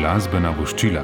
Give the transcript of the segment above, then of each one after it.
glasbena voščila.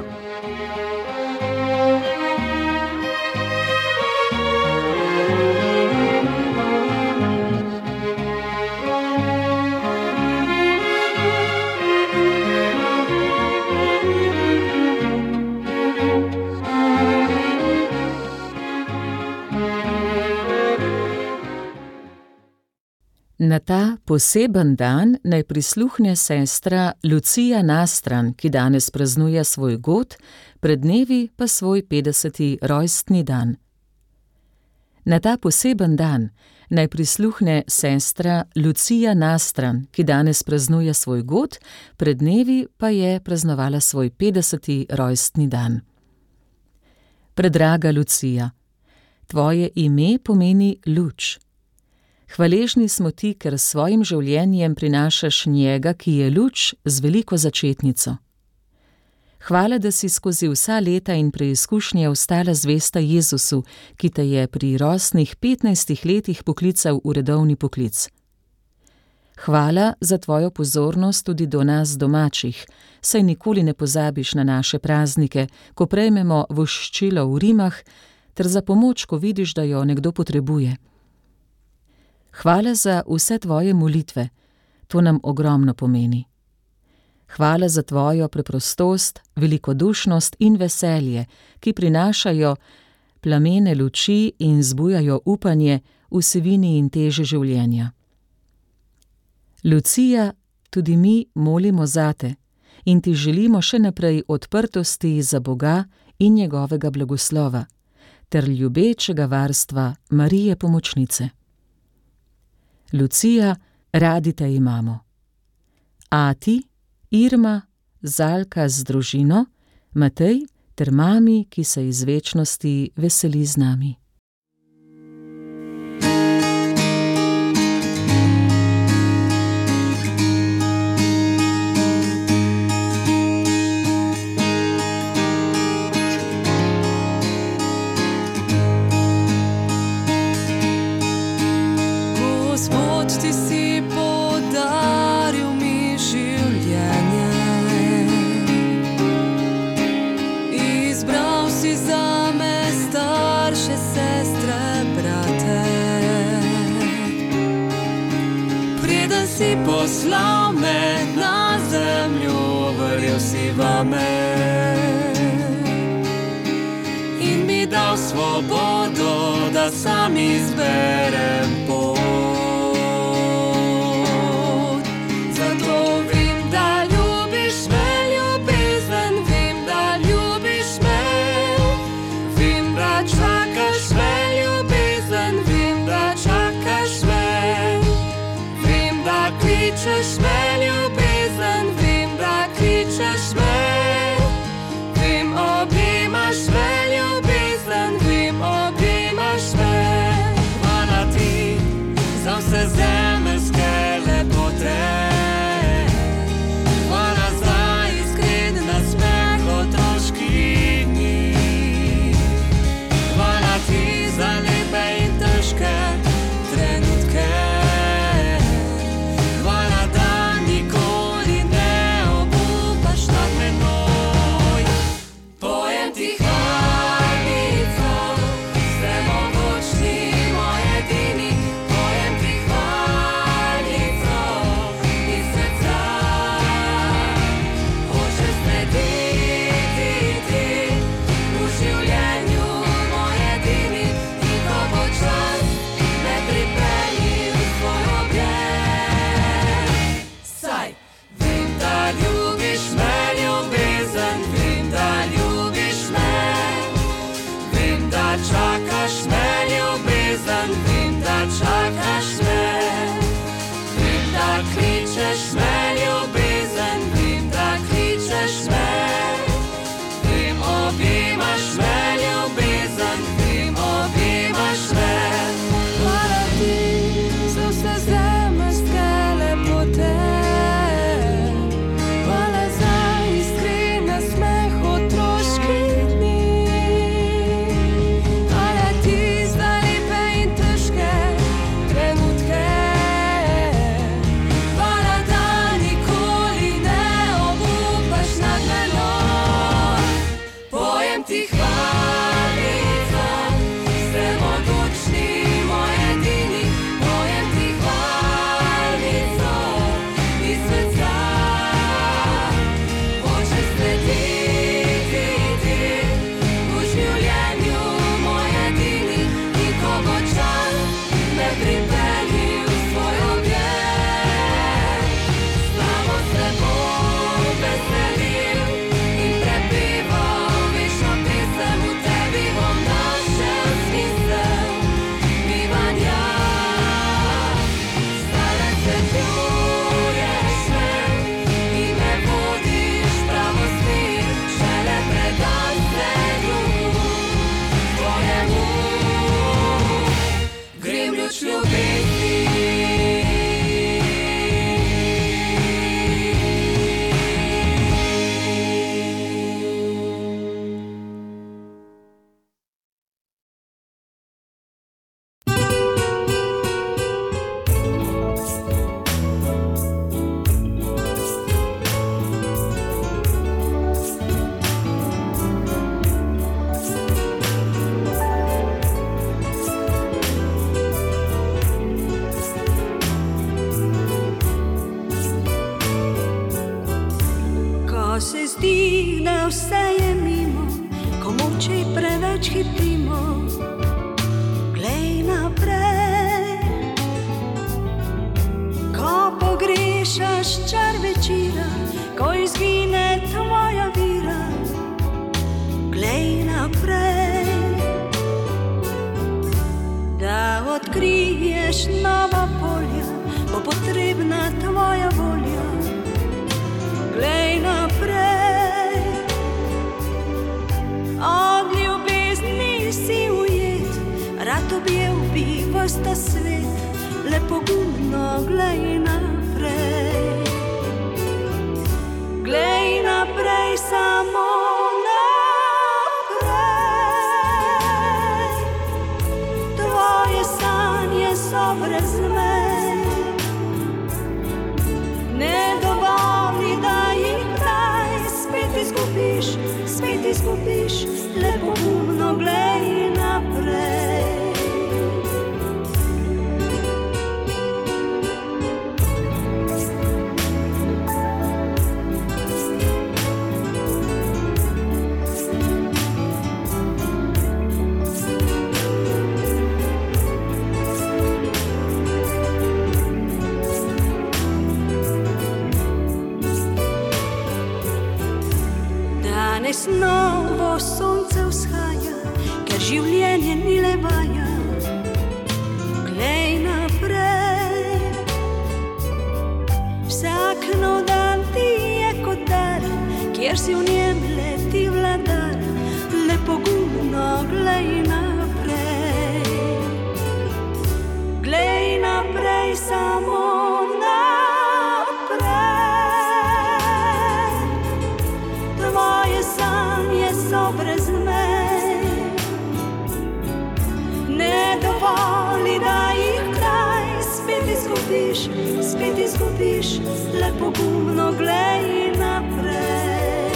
Na ta poseben dan naj prisluhne sestra Lucija Nastran, ki danes praznuje svoj god, pred dnevi pa svoj 50. rojstni dan. Na ta poseben dan naj prisluhne sestra Lucija Nastran, ki danes praznuje svoj god, pred dnevi pa je praznovala svoj 50. rojstni dan. Predraga Lucija, tvoje ime pomeni luč. Hvaležni smo ti, ker s svojim življenjem prinašaš njega, ki je luč z veliko začetnico. Hvala, da si skozi vsa leta in preizkušnje ostala zvesta Jezusu, ki te je pri rosnih 15 letih poklical v redovni poklic. Hvala za tvojo pozornost tudi do nas domačih, saj nikoli ne pozabiš na naše praznike, ko prejmemo voščilo v rimah, ter za pomoč, ko vidiš, da jo nekdo potrebuje. Hvala za vse tvoje molitve, to nam ogromno pomeni. Hvala za tvojo preprostost, velikodušnost in veselje, ki prinašajo plamene luči in zbujajo upanje v sivini in teži življenja. Lucija, tudi mi molimo zate in ti želimo še naprej odprtosti za Boga in njegovega blagoslova, ter ljubečega varstva Marije Pomočnice. Lucija, radi te imamo. Ati, Irma, Zalka z družino, Matej ter mami, ki se iz večnosti veseli z nami. Ti si podaril mi življenje, izbral si zame starše, sestre, brate. Preden si poslal me na zemlju, verjel si vame in mi dal svobodo, da sam izberem pot. Kličeš me, ljubezen, vem, da kličeš me. Vem, objimaš me, ljubezen, vem, objimaš me. Hvala ti za vse zemeljske lepote. Hvala za iskren nasmeh otroških dni. Hvala ti za lepe in težke trenutke. Hvala pusti, da vse je mimo, ko moči preveč hitimo. Glej naprej, ko pogrešaš čar večera, ko izgine tvoja vira. Glej naprej, da odkriješ nova polja, bo potrebna tvoja volja. Glej naprej, od ljubezni si ujet, rad objel bi ves ta svet, le pogumno glej naprej. Glej naprej, samo naprej, tvoje sanje so brez mej. Ne dovoli, da jih kdaj spet izgubiš, le pogumno glej naprej. Danes novo sonce vzhaja, ker življenje ni le vaja. Glej naprej, vsak nov dan ti je kot dar, kjer si v njem leti vladar, le pogumno glej naprej. Glej naprej, samo brez mej. Ne dovoli, da jih kdaj spet izgubiš, le pogumno glej naprej.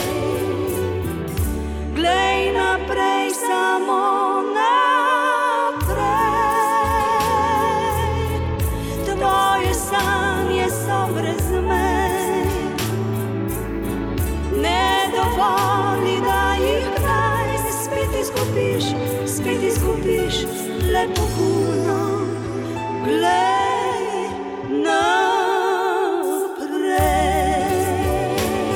Glej naprej, samo naprej, tvoje sanje so brez mej. Ne dovoli, da jih spet izgubiš, le pogumno glej naprej.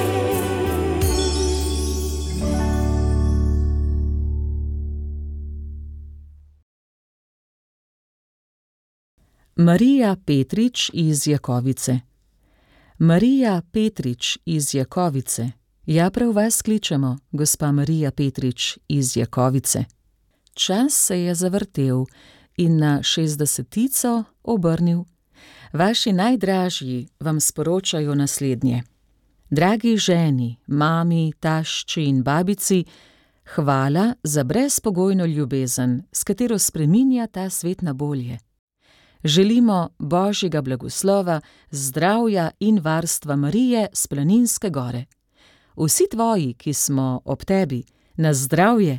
Marija Petrič iz Jakovice. Marija Petrič iz Jakovice. Ja, prav vas kličemo, gospa Marija Petrič iz Jakovice. Čas se je zavrtel in na 60 obrnil. Vaši najdražji vam sporočajo naslednje. Dragi ženi, mami, tašči in babici, hvala za brezpogojno ljubezen, s katero spreminja ta svet na bolje. Želimo Božjega blagoslova, zdravja in varstva Marije s Planinske gore. Vsi tvoji, ki smo ob tebi, na zdravje.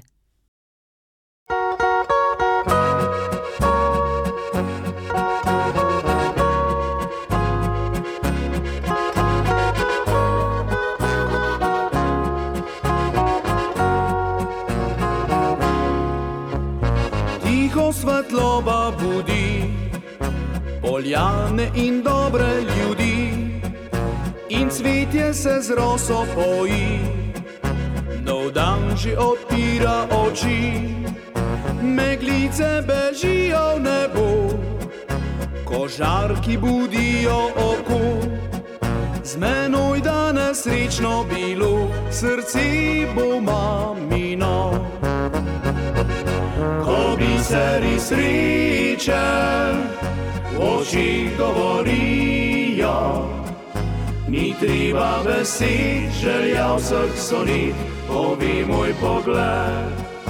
Tiho svetloba budi poljane in dobre ljudi, in cvetje se z roso poji, nov dan že odpira oči. Meglice bežijo v nebo, ko žarki budijo oko. Z menoj danes srečno bilo, srce bo mamino. Ko biseri sreče v očih govorijo, ni treba besed, želja vseh sonet, povi moj pogled.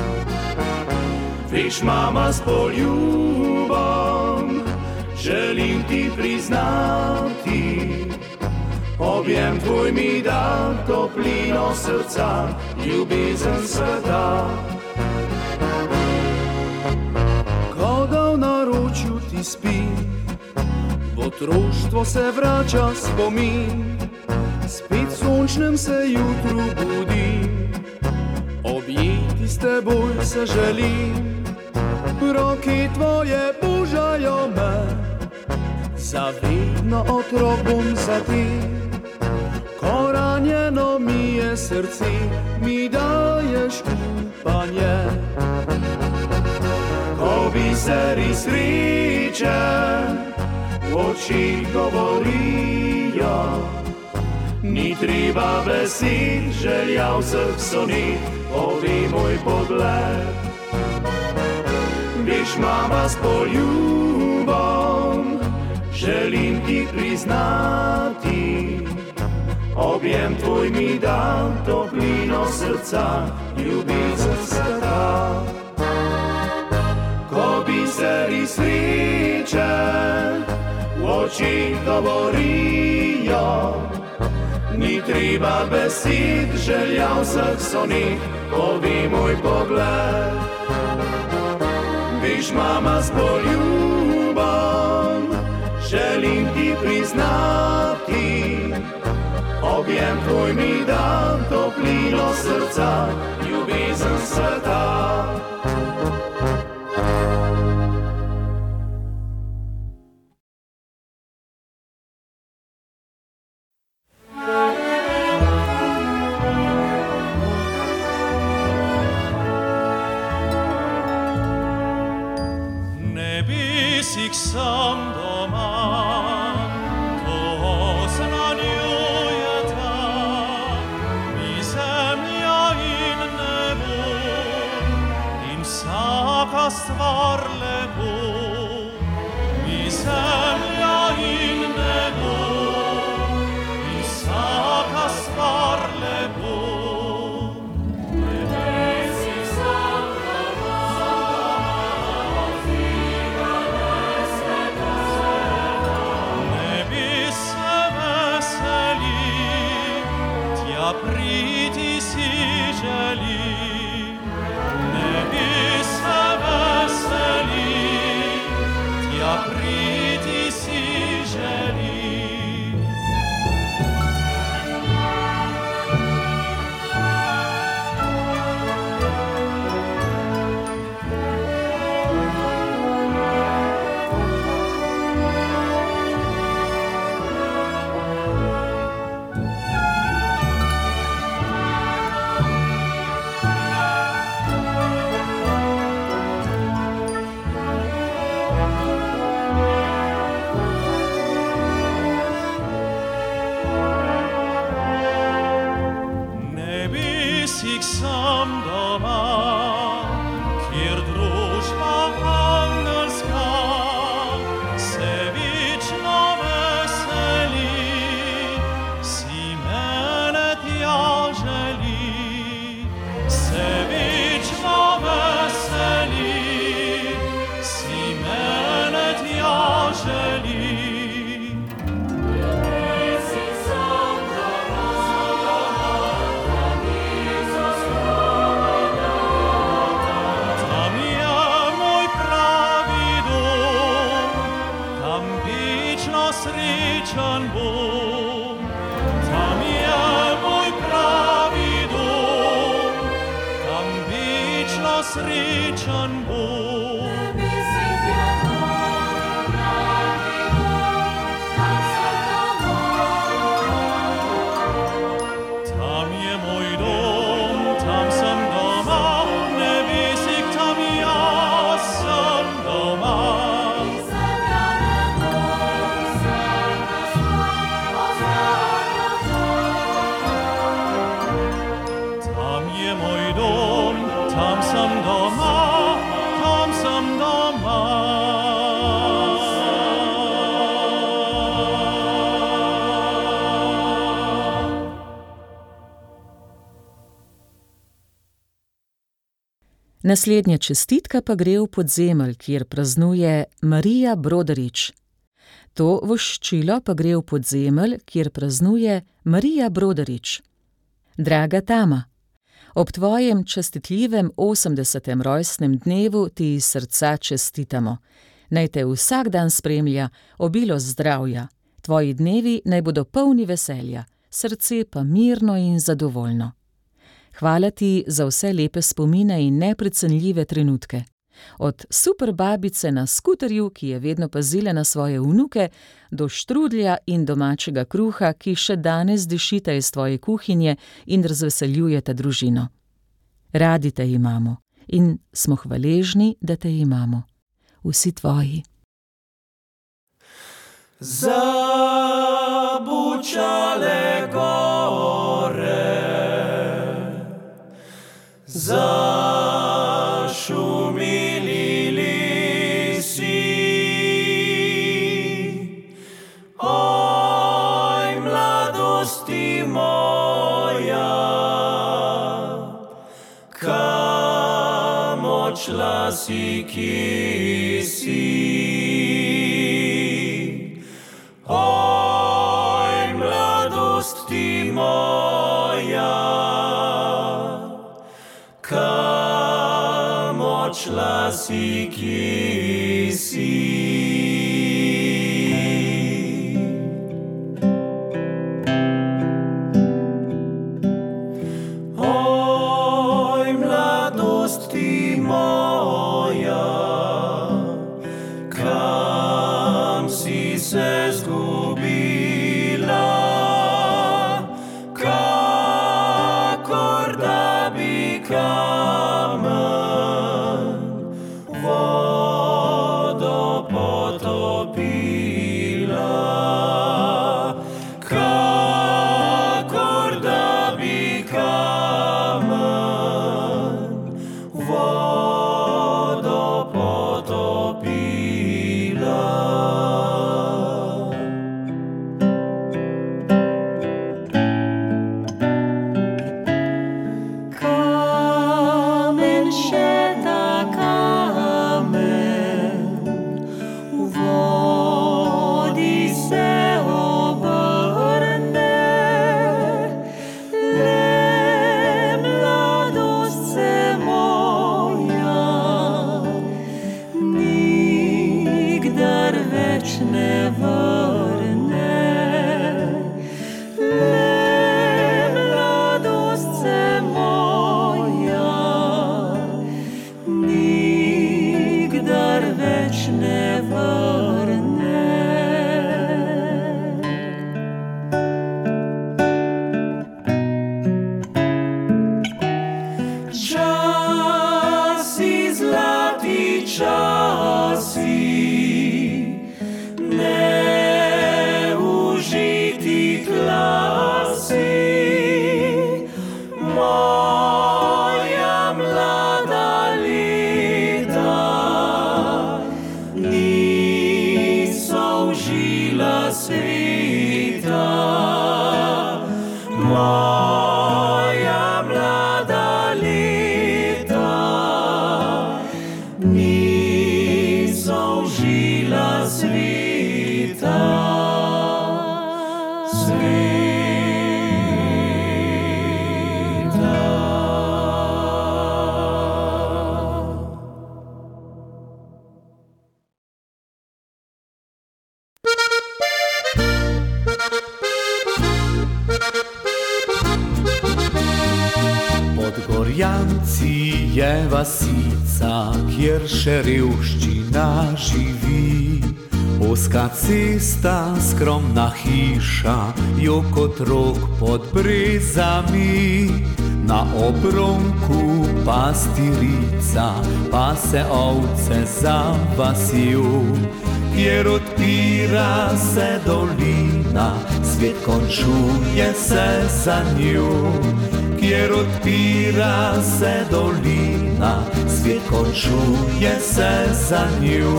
Veš, mama, s poljubom želim ti priznati, objem tvoj mi da toplino srca, ljubezen sveta. Ko da v naročju ti spim, v otroštvo se vrača spomin, spet sončnem se jutru budim, objeti s teboj se želim, roke tvoje božajo me, zavedno otrok bom za ti, ko ranjeno mi je srce, mi daješ upanje. Ko biseri sreče v oči govorijo, ni treba besed, želja vseh sonet, pove moj pogled. Veš, mama, s poljubom želim ti priznati, objem tvoj mi da toplino srca, ljubezen sveta. Ko biseri sreče v oči govorijo, ni treba besed, želja vseh sonet, pove moj pogled. Veš, mama, s poljubom želim ti priznati, objem tvoj mi da toplino srca, ljubezen sveta. Sam doma, to oznanjuje ta, i zemlja in nebo, in vsaka stvar lepo. I zemlja in nebo, in vsaka stvar lepo. Priti si želi, nebi se veseli, tja priti si želi. Sam doma, kjer družba angelska se vično veseli, si mene tja želi, se vično veseli, si mene tja želi. Srečan bom, tam je moj pravi dom, tam večno srečan bom. Tam je moj dom, tam sem doma, nebesik tam jaz sem doma. Tam sem doma, tam sem doma. Naslednja čestitka pa gre v Podzemelj, kjer praznuje Marija Brodarič. To voščilo pa gre v Podzemelj, kjer praznuje Marija Brodarič. Draga Tama, ob tvojem častitljivem 80. rojstnem dnevu ti iz srca čestitamo. Naj te vsak dan spremlja obilo zdravja. Tvoji dnevi naj bodo polni veselja. srce pa mirno in zadovoljno. Hvala ti za vse lepe spomine in neprecenljive trenutke. Od super babice na skuterju, ki je vedno pazila na svoje vnuke, do štrudlja in domačega kruha, ki še danes dišita iz tvoje kuhinje in razveseljujeta družino. Radi te imamo in smo hvaležni, da te imamo. Vsi tvoji. Zabučale gore, zašumili lisi, oj, mladosti moja, kam odšla si, ki si. Oj, mladost ti moja, kam odšla si, ki si. Oj, mladost ti moja, kam si se zgubila, kakor da bi kamen vodo potopila, kakor da bi kamen vodo potopila. Moja mlada leta niso užila sveta. Gorjanci je vasica, kjer še revščina živi. Ozka cesta, skromna hiša, jo kot rok pod brezami. Na obronku pastirica, pa se ovce za vasjo, kjer odpira se dolina, svet končuje se za njo. Kjer odpira se dolina, svet končuje se za njo.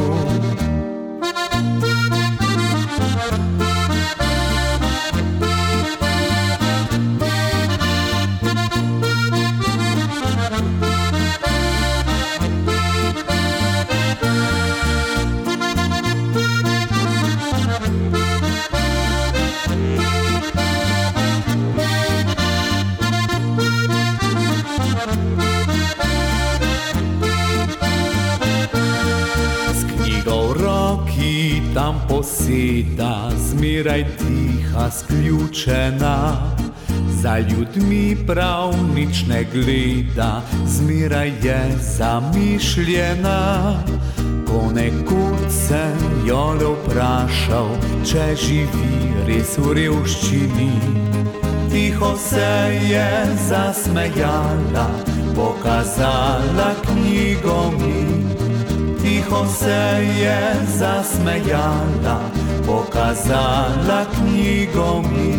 poseda, zmeraj tiha, sključena, za ljudmi prav nič ne gleda, zmeraj je zamišljena. Ponekud sem jo le vprašal, če živi res v revščini. Tiho se je zasmejala, pokazala knjigo mi. Tiho se je zasmejala, pokazala knjigo mi.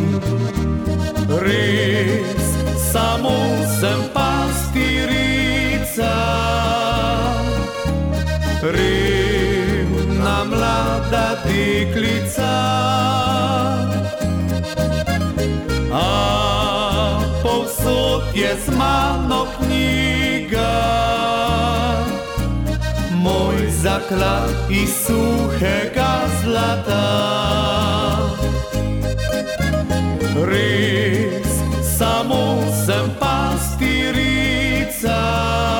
Res, samo sem pastirica, revna mlada deklica. A povsod je z mano knjiga, moj zaklad iz suhega zlata. Res, samo sem pastirica,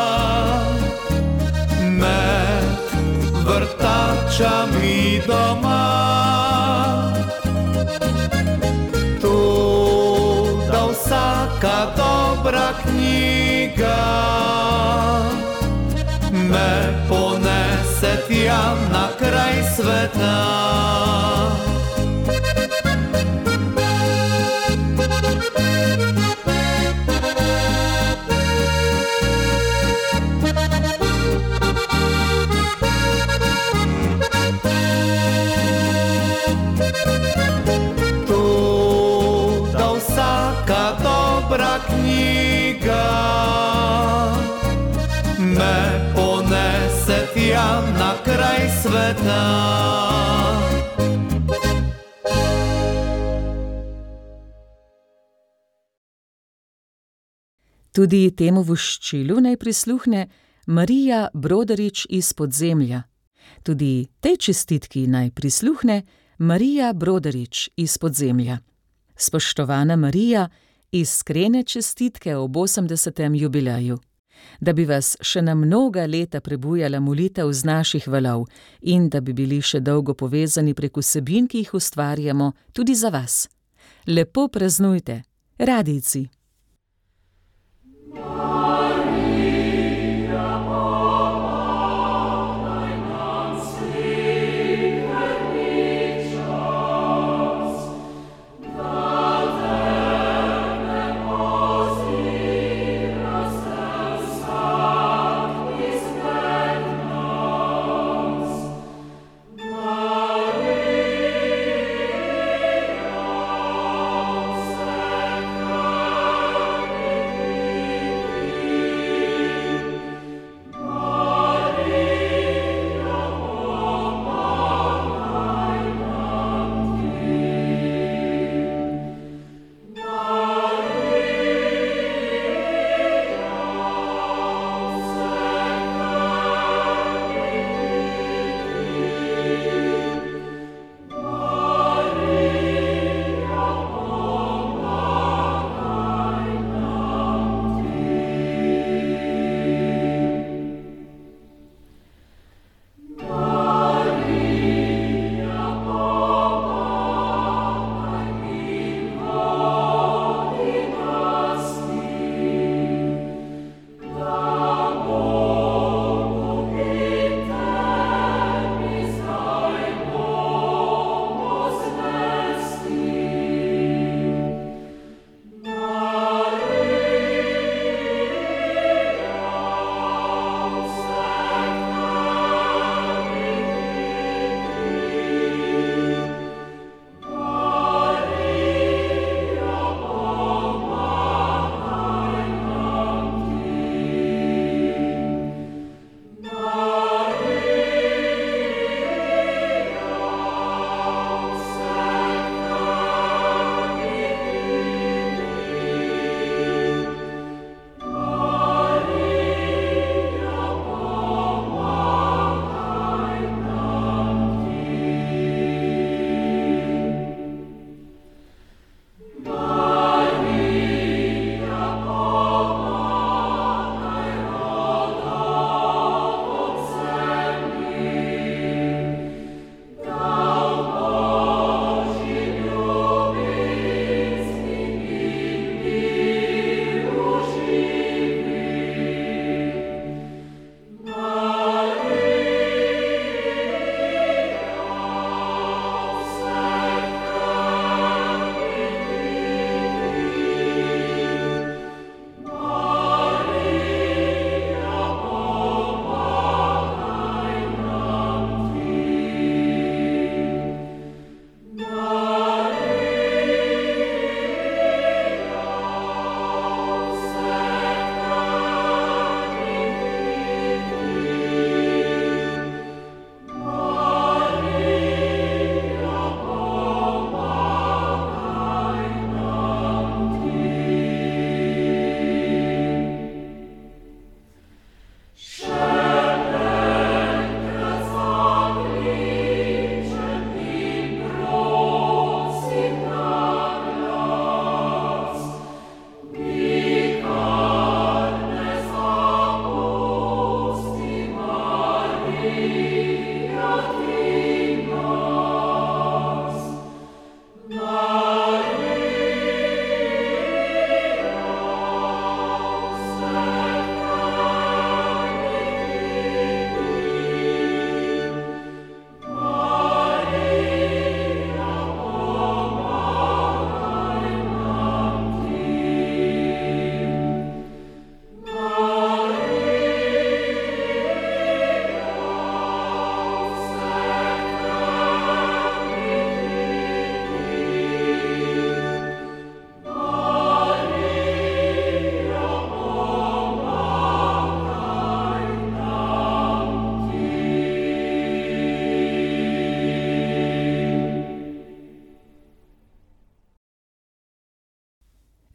med vrtačami doma. Toda vsaka dobra knjiga me ponese tja na kraj sveta. Toda vsaka dobra knjiga me ponese tja na kraj sveta. Tudi temu voščilu naj prisluhne Marija Brodarič iz Podzemlja. Tudi tej čestitki naj prisluhne Marija Brodarič iz Podzemlja. Spoštovana Marija, iskrene čestitke ob 80. jubileju. Da bi vas še na mnoga leta prebujala molitev z naših valov in da bi bili še dolgo povezani prek vsebin, ki jih ustvarjamo tudi za vas. Lepo praznujte, radijci!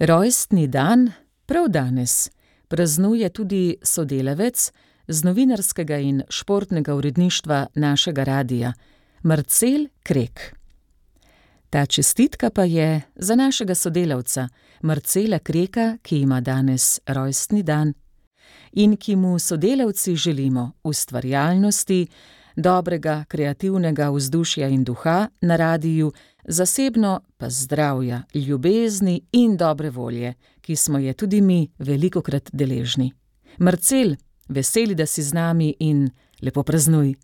Rojstni dan prav danes praznuje tudi sodelavec z novinarskega in športnega uredništva našega radia, Marcel Krek. Ta čestitka pa je za našega sodelavca, Marcela Kreka, ki ima danes rojstni dan in ki mu sodelavci želimo ustvarjalnosti, dobrega kreativnega vzdušja in duha na radiju, zasebno pa zdravja, ljubezni in dobre volje, ki smo je tudi mi velikokrat deležni. Marcel, veseli, da si z nami in lepo praznuj.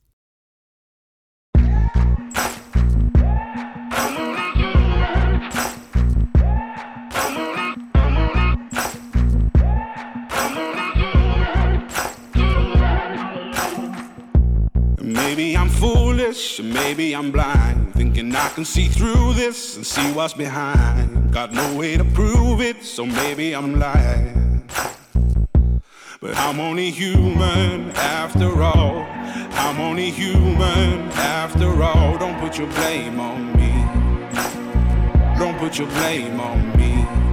Maybe I'm foolish, maybe I'm blind, thinking I can see through this and see what's behind. Got no way to prove it, so maybe I'm lying. But I'm only human after all. I'm only human after all. Don't put your blame on me. Don't put your blame on me.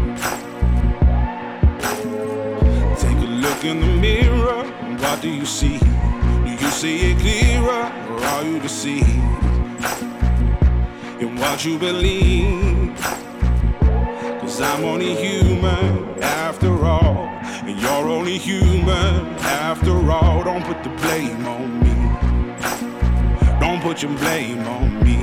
Take a look in the mirror, what do you see? You see it clearer, or are you deceived in what you believe? 'Cause I'm only human after all, and you're only human after all. Don't put the blame on me. Don't put your blame on me.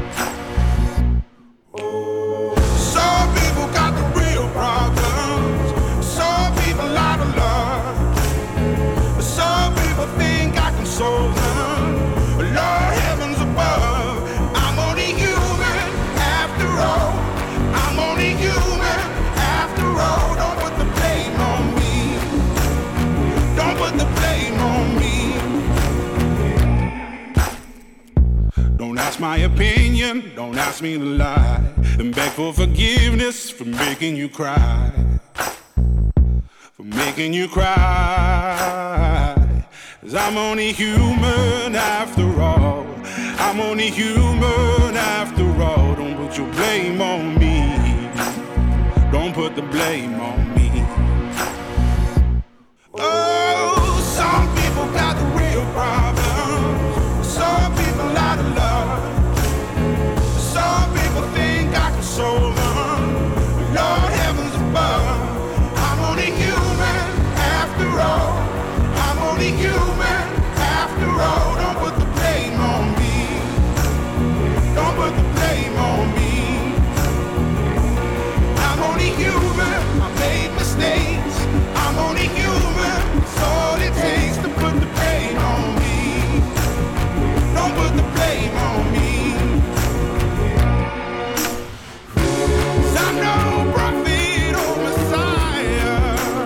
Some people got the real problems. Some people out of love. Some people think I can solve them. Lord, heavens above, I'm only human after all. I'm only human after all. Don't put the blame on me. Don't put the blame on me. Don't ask my opinion, don't ask me to lie. Then beg for forgiveness for making you cry. For making you cry. 'Cause I'm only human after all. I'm only human after all. Don't put your blame on me. Don't put the blame on me. Oh, some people got the real problems. Some people out of love. Some people think I can solve them. Lord, heavens above, I'm only human after all. I'm only human after all. Don't put the blame on me. Don't put the blame on me. I'm only human. I made mistakes. I'm only human. It's all it takes to put the blame on me. Don't put the blame on me. 'Cause I'm no prophet or Messiah.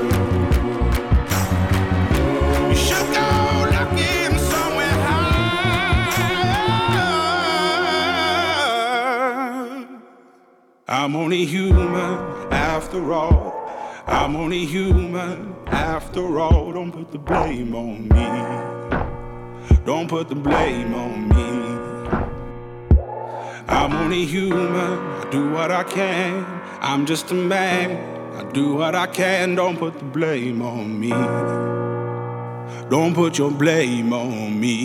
You should go looking somewhere high. I'm only human after all. I'm only human after all. Don't put the blame on me. Don't put the blame on me. I'm only human. I do what I can. I'm just a man. I do what I can. Don't put the blame on me. Don't put your blame on me.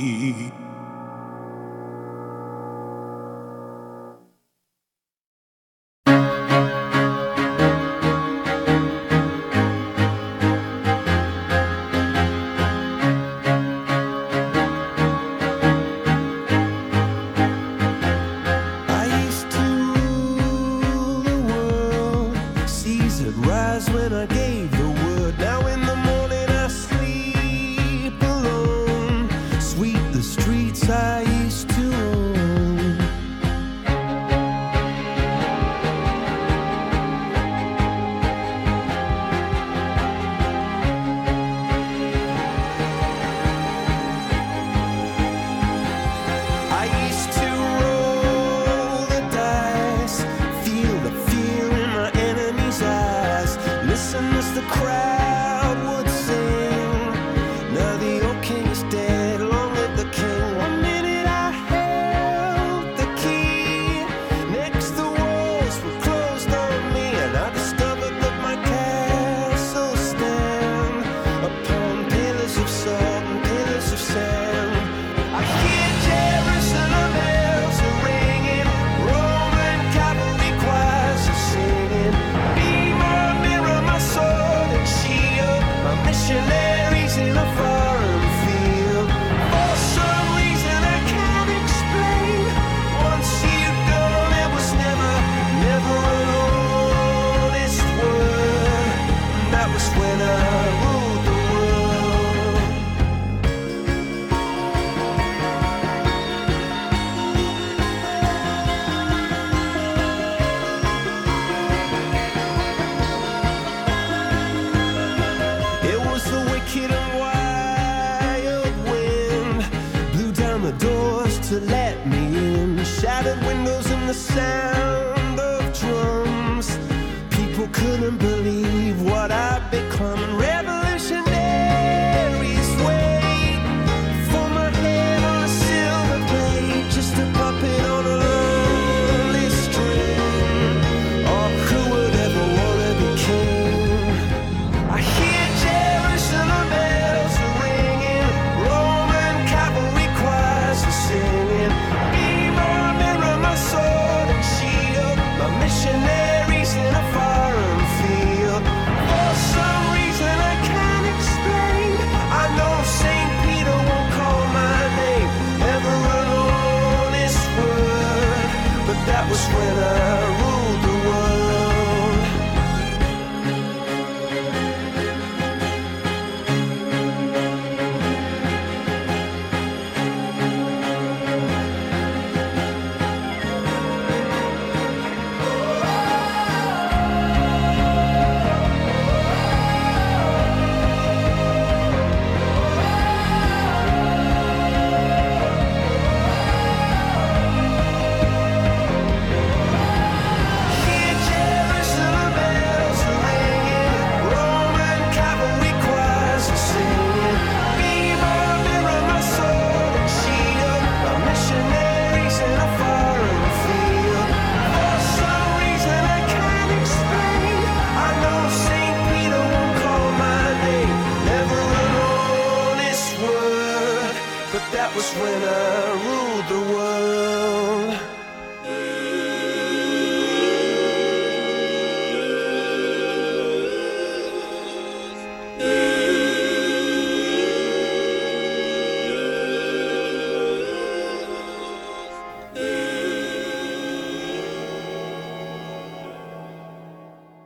I used to rule the world. Seas would rise when I gave the word. Now in the morning I sleep alone. Sweep the street. candles and the sound of drums. People couldn't believe what I'd become. Revolutionaries wait for my head on a silver plate, just a puppet on a lonely string. Oh, who would ever want to be king? I hear Jerusalem bells are ringing, Roman cavalry choirs are singing. Be my mirror, my sword and shield, my missionaries in a foreign field. For some reason I can't explain, I know St. Peter won't call my name, never an honest word, but that was when I ruled the world. Hear Jerusalem bells are ringing, Roman cavalry choirs are singing. Be my mirror, my sword and shield, my missionaries in a foreign field. For some reason I can't explain, I know St. Peter won't call my name, never an honest word, but that was when I ruled